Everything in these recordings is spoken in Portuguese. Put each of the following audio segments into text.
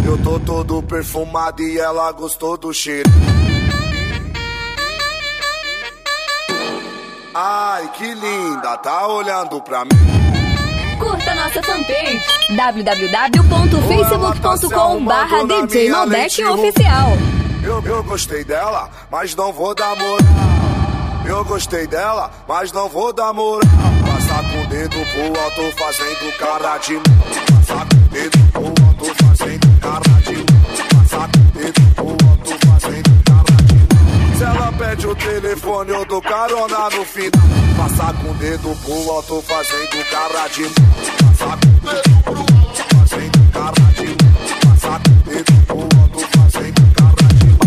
Eu tô todo perfumado e ela gostou do cheiro. Ai, que linda, tá olhando pra mim. Curta nossa fanpage www.facebook.com/DJ Malbec Oficial. Eu gostei dela, mas não vou dar moral. Eu gostei dela, mas não vou dar moral. Passar com o dedo pro alto fazendo cara de mal. Passar com o dedo pro alto fazendo cara de mal. Passar com o dedo pro alto fazendo cara de mal. Se ela pede o telefone, eu dou carona no final. Passar com o dedo pro alto fazendo cara de mal. Passar com o dedo pro alto fazendo cara de mal. Passar com o dedo pro alto fazendo cara de mal.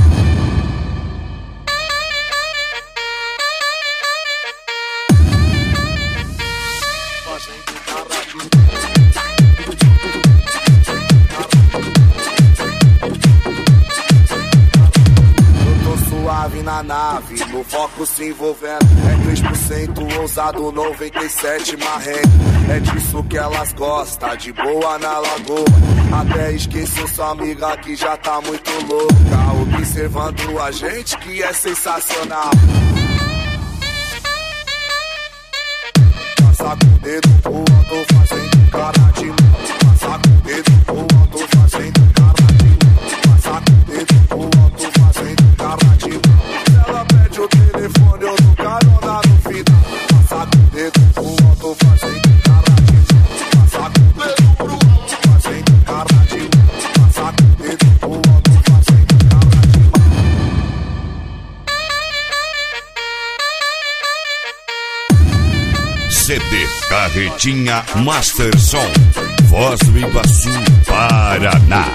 Na nave, no foco se envolvendo. É 3% ousado, 97 marrento. É disso que elas gostam, de boa na lagoa. Até esqueço sua amiga que já tá muito louca, observando a gente que é sensacional. Passa com o dedo pro alto fazendo cara de mal. Passa com o dedo pro alto fazendo cara de mal. Passa com o dedo pro alto fazendo cara de mal. Ela pede o telefone, eu dou carona no final. Passar com o dedo pro alto fazendo cara de mal. Passar com o dedo pro alto fazendo cara de mal. Passar com o dedo pro alto fazendo cara de mal. CD Carretinha Master Som, Foz do Iguaçu, Paraná.